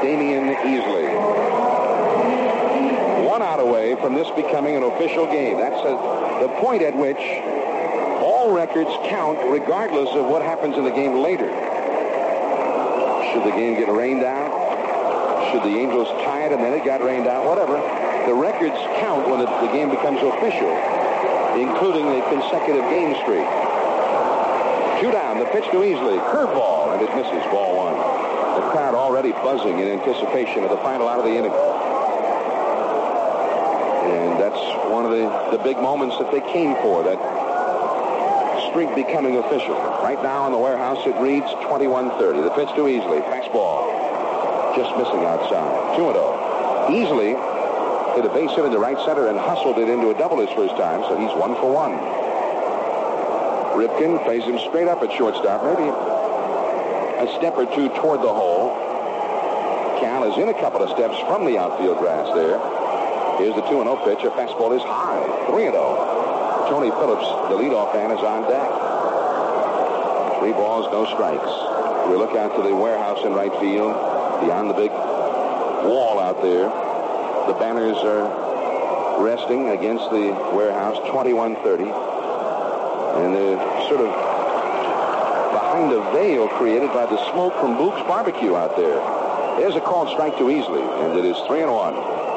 Damian Easley. 1 out away from this becoming an official game. That's the point at which all records count regardless of what happens in the game later. Should the game get rained out? Should the Angels tie it and then it got rained out? Whatever. The records count when the game becomes official, including the consecutive game streak. 2 down, the pitch to Easley. Curveball, and it misses. Ball 1. The crowd already buzzing in anticipation of the final out of the inning. And that's one of the big moments that they came for, that streak becoming official. Right now in the warehouse, it reads 21-30. The pitch to Easley. Fastball. Just missing outside. 2-0. Easley hit a base hit into right center and hustled it into a double his first time, so he's 1 for 1. Ripken plays him straight up at shortstop, maybe a step or 2 toward the hole. Cal is in a couple of steps from the outfield grass there. Here's the 2-0 pitch. A fastball is high. 3-0. Tony Phillips, the leadoff man, is on deck. 3 balls, no strikes. We look out to the warehouse in right field, beyond the big wall out there. The banners are resting against the warehouse, 21-30. And they're sort of behind a veil created by the smoke from Book's barbecue out there. There's a called strike to Easley, and it is 3-1.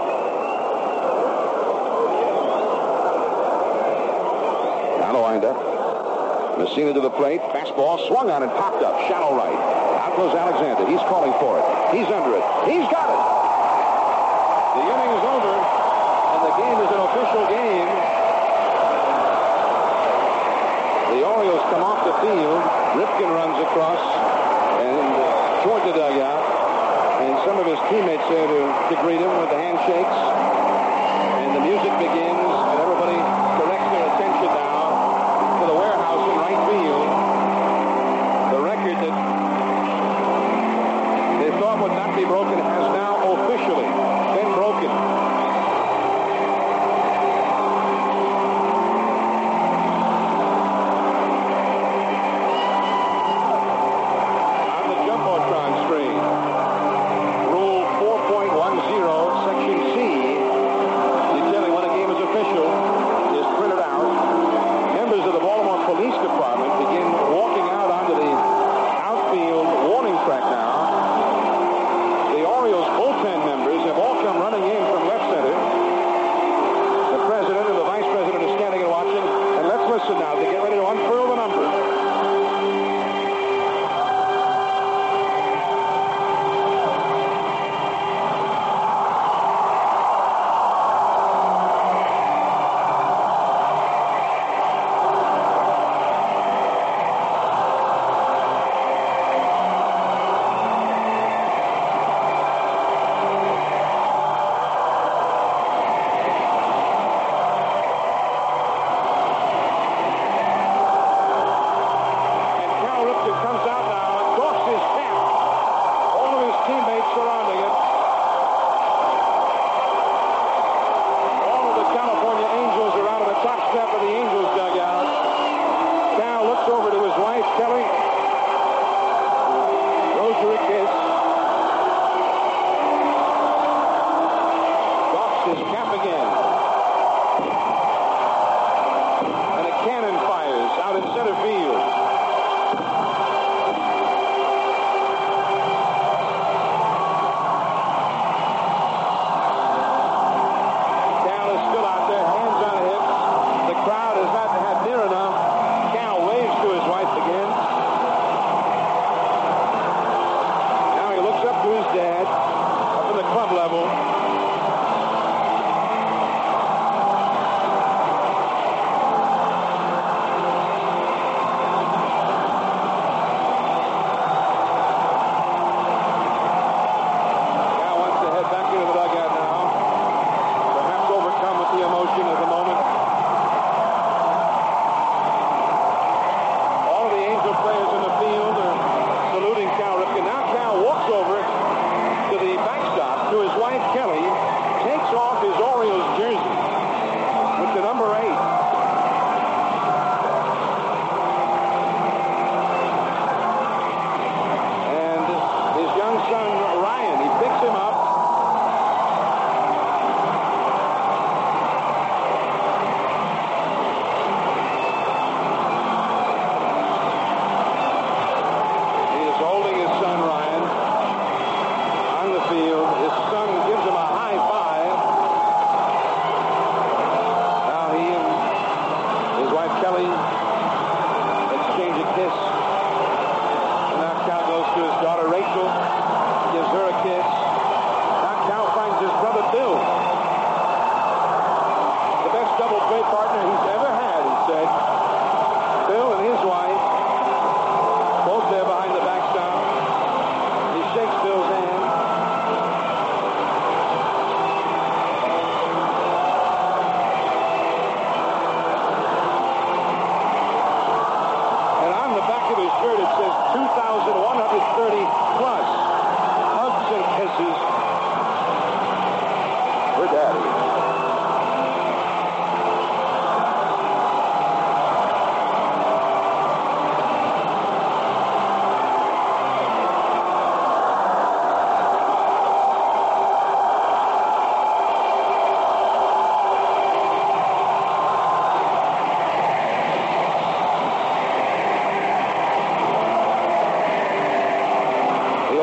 Now the windup. Messina to the plate. Fastball swung on and popped up. Shallow right. Out goes Alexander. He's calling for it. He's under it. He's got it. The inning is over, and the game is an official game. The Orioles come off the field. Ripken runs across and toward the dugout, and some of his teammates there to greet him with the handshakes. And the music begins, and everybody directs their attention now to the warehouse in right field. The record that they thought would not be broken has now officially been broken.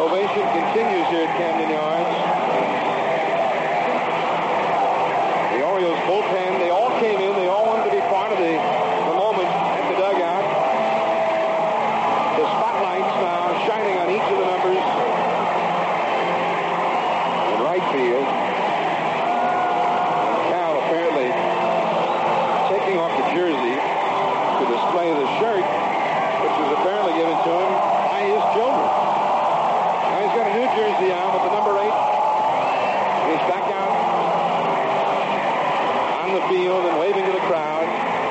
ovation continues here at Camden Yards. The Orioles bullpen, they all came in. They all wanted to be part of the moment at the dugout. The spotlights now shining on each of the numbers in right field. Cal apparently taking off the jersey to display the shirt, which was apparently given to him by his children. Now he's got a new jersey on with the number 8. He's back out on the field and waving to the crowd.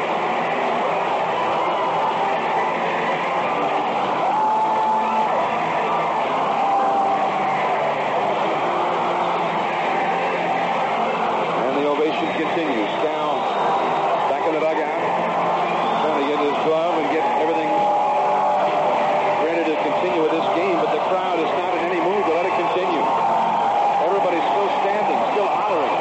And the ovation continues. Cal back in the dugout, trying to get his glove and get everything ready to continue with this game, but the crowd is not in any mood to let it continue. Everybody's still standing, still hollering.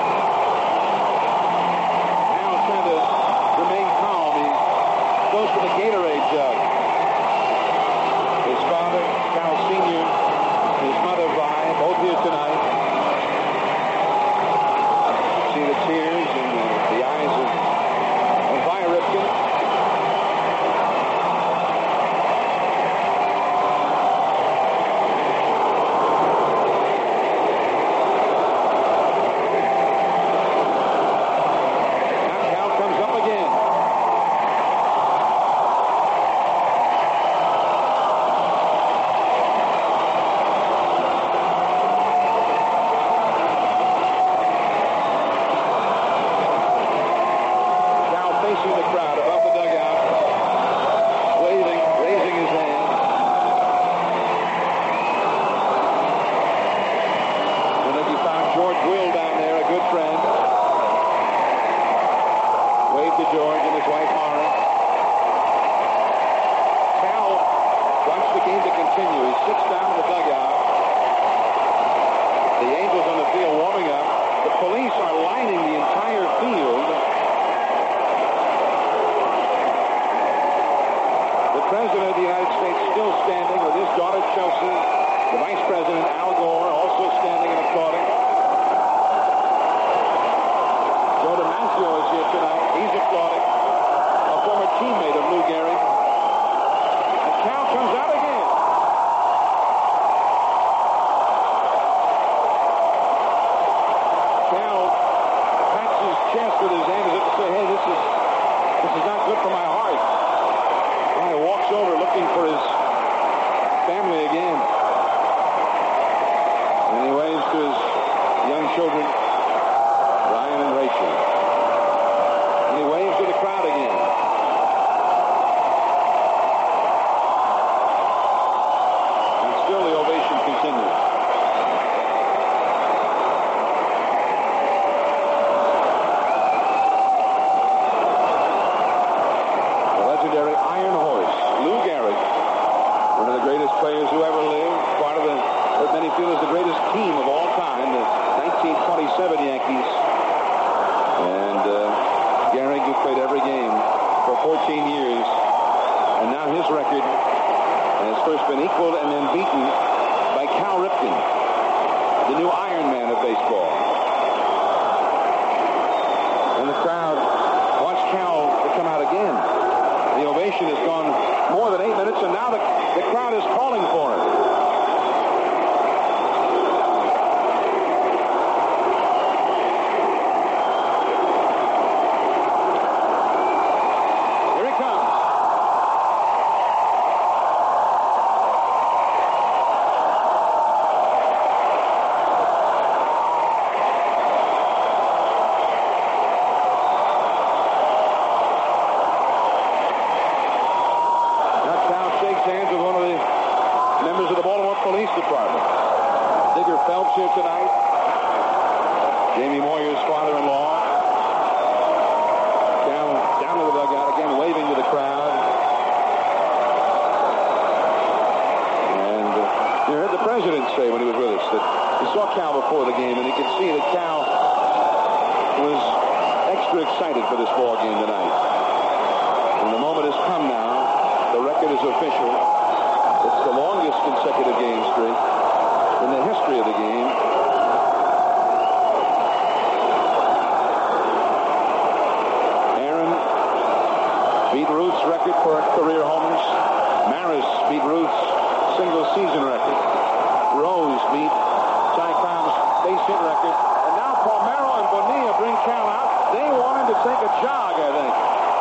Now trying to remain calm. He goes for the Gatorade jug. His father, Cal Sr., his mother, Vi, both here tonight. See the tears in the eyes of Vi Ripken. record is official. It's the longest consecutive game streak. record for career homers. Maris beat Ruth's single-season record. Rose beat Ty Cobb's base hit record. And now Palmeiro and Bonilla bring Cal out. They want him to take a jog, I think.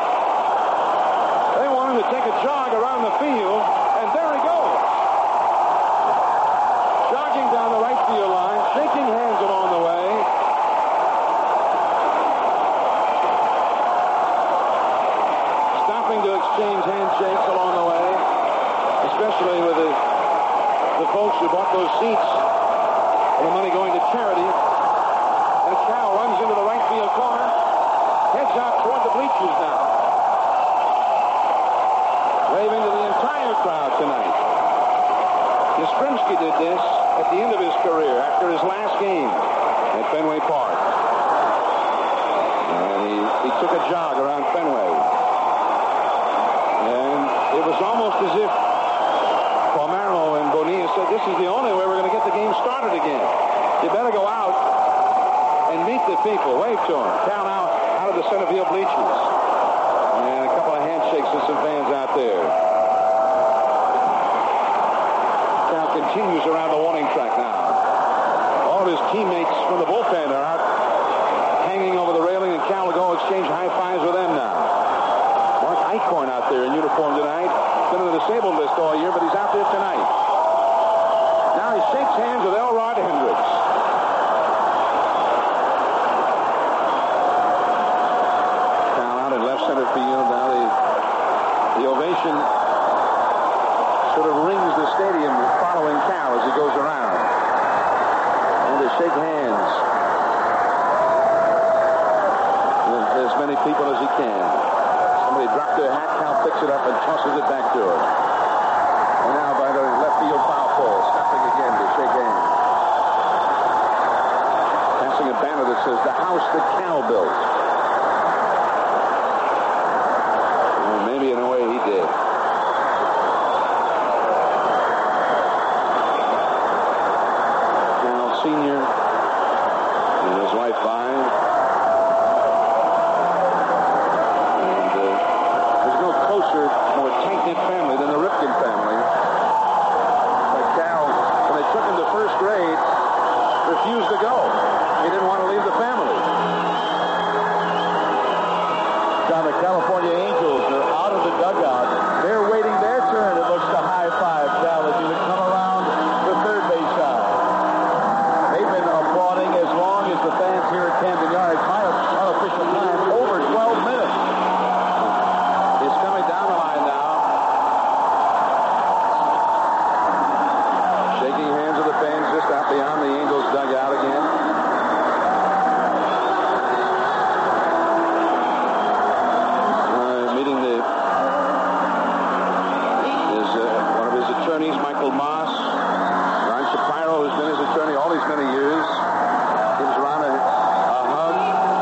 They want him to take a jog around the field, and there he goes. Jogging down the right field line, shaking hands along the way. Stopping to exchange handshakes along the way, especially with the folks who bought those seats and the money going to charity. And Cal runs into the right field corner, heads out toward the bleachers now, waving to the entire crowd tonight. Yastrzemski did this at the end of his career, after his last game at Fenway Park. And he took a jog around Fenway. And it was almost as if Palmeiro and Bonilla said, this is the only way we're going to get the game started again. You better go out and meet the people. Wave to them. Cal out of the center field bleachers. And a couple of handshakes with some fans out there. Cal continues around the warning track now. All of his teammates from the bullpen are out hanging over the railing, and Cal will go exchange high fives with them now. Mark Eichhorn out there in uniform tonight. Been on the disabled list all year, but he's out there tonight. Now he shakes hands with Elrod Hendricks. Cal out in left center field. Now the ovation sort of rings the stadium following Cal as he goes around. And they shake hands with as many people as he can. Somebody dropped their hat, Cal picks it up and tosses it back to him. And now by the left field foul pole, stopping again to shake hands. Passing a banner that says, "The house that Cal built." Well, maybe in a way he did. Cal Sr. and his wife Vi. More tight-knit family than the Ripken family. But Cal, when they took him to first grade, refused to go. He didn't want to leave the family. Now the California Angels are out of the dugout. They're waiting their turn, it looks, to high-five Cal as he would come around the third base side. They've been applauding as long as the fans here at Camden Yards. My unofficial time, over 12 minutes. He's coming down the line now. Shaking hands with the fans just out beyond the Angels dugout again. Meeting one of his attorneys, Michael Moss. Ron Shapiro has been his attorney all these many years. Gives Ron a hug.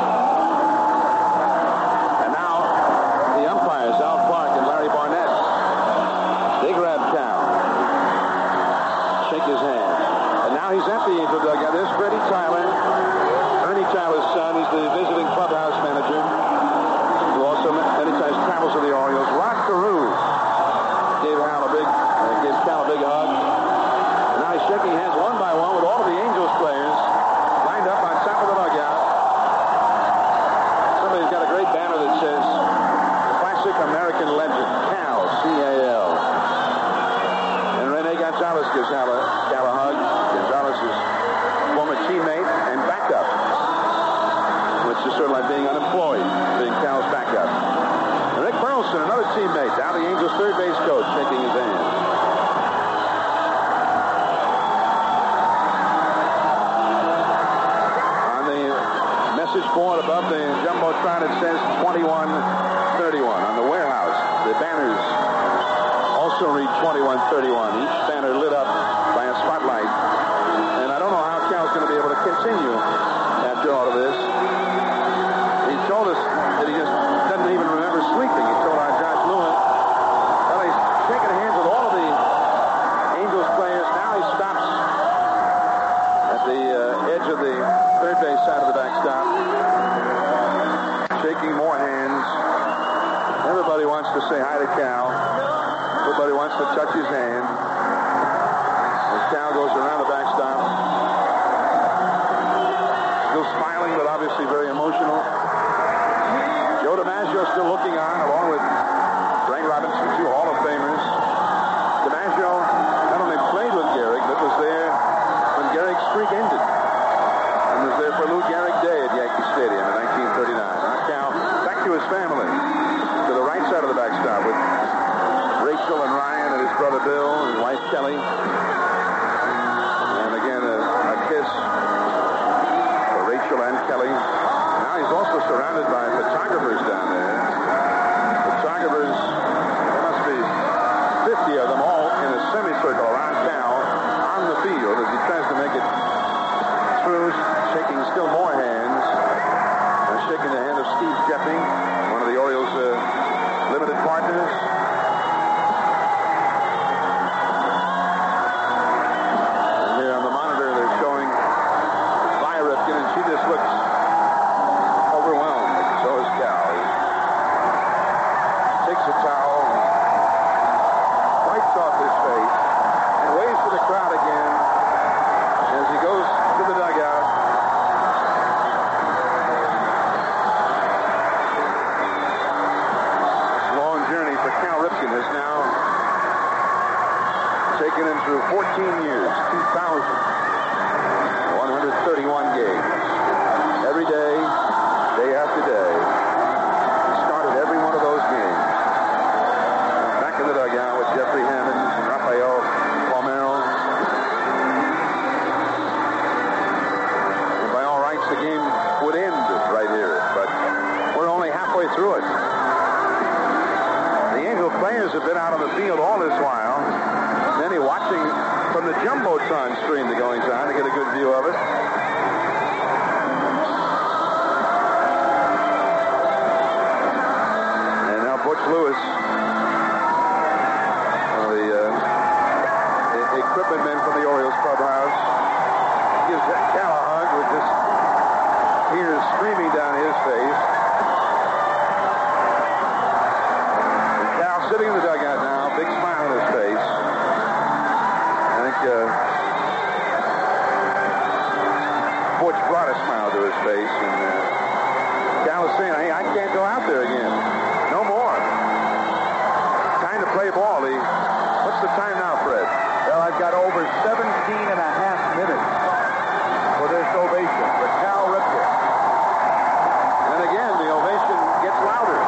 And now the umpires, Al Clark and Larry Barnett. They grab Cal. Shake his hand. And now he's at the Angel dugout. There's Freddie Tyler. Ernie Tyler's son. He's the visiting clubhouse manager, who also many times travels with the Orioles. Rod Carew gave Cal a big hug. And now he's shaking hands one by one with all of the Angels players lined up on top of the dugout. Somebody's got a great banner that says, "Classic American Legend, Cal, C-A-L." And Rene Gonzalez gives Cal a hug. Gonzalez is former teammate and backup, which is sort of like being unemployed, being Cal's backup. And Rick Burleson, another teammate, now the Angels' third base coach, shaking his hand. On the message board above the Jumbotron, it says 2131. On the warehouse, the banners also read 2131. Each banner lit up by a spotlight. And I don't know how Cal's going to be able to continue after all of this. He told us that he just doesn't even remember sleeping. He told our Josh Lewin. Well, he's shaking hands with all of the Angels players. Now he stops at the edge of the third base side of the backstop, shaking more hands. Everybody wants to say hi to surrounded by photographers down there. Photographers, there must be 50 of them all in a semicircle around Cal on the field as he tries to make it through, shaking still more hands. Shaking the hand of Steve Jeffy, one of the Orioles' limited partners. And here on the monitor, they're showing Vi Ripken, and she just looks overwhelmed. So is Cal. He takes a towel, wipes off his face, and waves to the crowd again as he goes to the dugout. Cal Ripken has now taken him through 14 years, 2,131 games. Every day, day after day, he started every one of those games. Back in the dugout with Jeffrey Hammond and Rafael Palmeiro. And by all rights, the game would end right here, but we're only halfway through it. Players have been out on the field all this while. Many watching from the Jumbotron stream that goes on to get a good view of it. And now Butch Lewis, one of the equipment men from the Orioles clubhouse, gives Cal a hug with just tears streaming down his face. Sitting in the dugout now, big smile on his face. I think Butch brought a smile to his face, and Cal is saying, hey, I can't go out there again. No more. Time to play ball. What's the time now, Fred? Well, I've got over 17 and a half minutes for this ovation for Cal Ripken. And again, the ovation gets louder.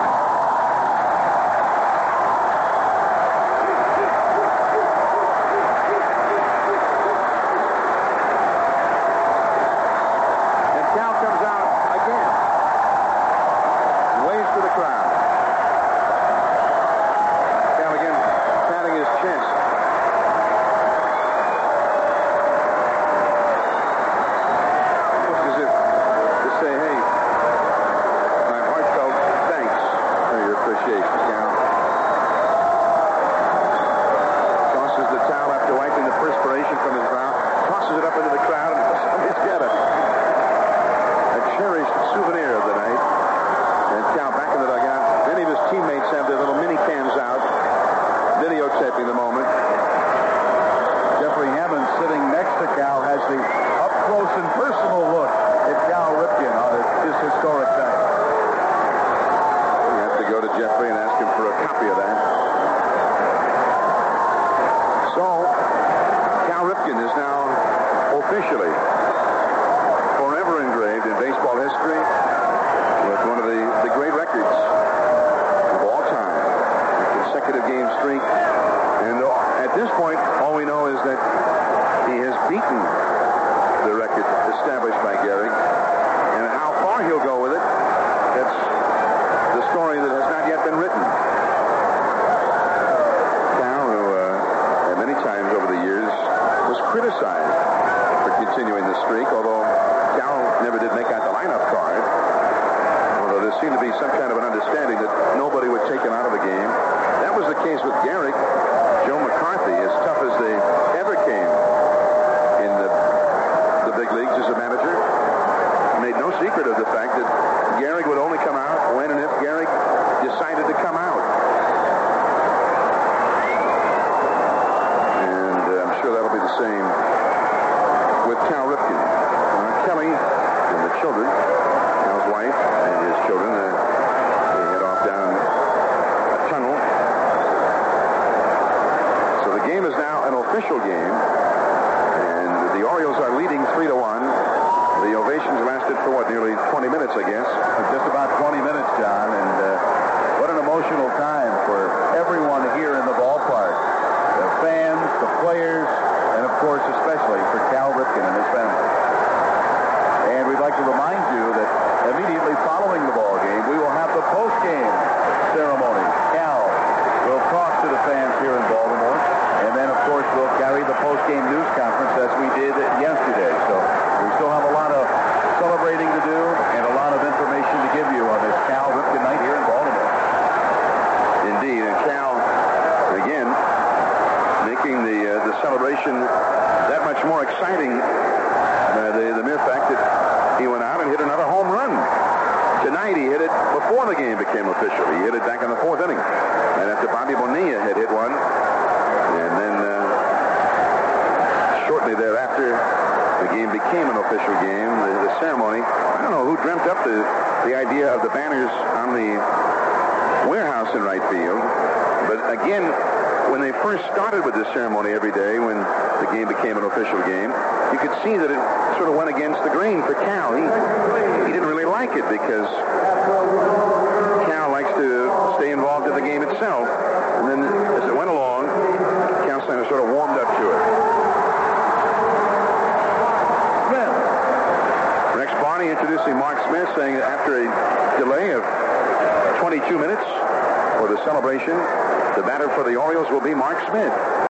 And we'd like to remind you that immediately following the ball game, we will have the post-game ceremony. Cal will talk to the fans here in Baltimore, and then, of course, we'll carry the post-game news conference as we did yesterday. So we still have a lot of celebrating to do and a lot of information to give you on this Cal Ripken night here in Baltimore. Indeed, and Cal, again, making the celebration that much more exciting. The mere fact that he went out and hit another home run. Tonight he hit it before the game became official. He hit it back in the 4th inning. And after Bobby Bonilla had hit one, and then shortly thereafter, the game became an official game. The ceremony, I don't know who dreamt up the idea of the banners on the warehouse in right field. But again, when they first started with this ceremony every day, when the game became an official game, you could see that it sort of went against the grain for Cal. He didn't really like it because Cal likes to stay involved in the game itself. And then as it went along, Cal Center sort of warmed up to it. Smith. Rex Barney introducing Mark Smith, saying that after a delay of 22 minutes for the celebration, the batter for the Orioles will be Mark Smith.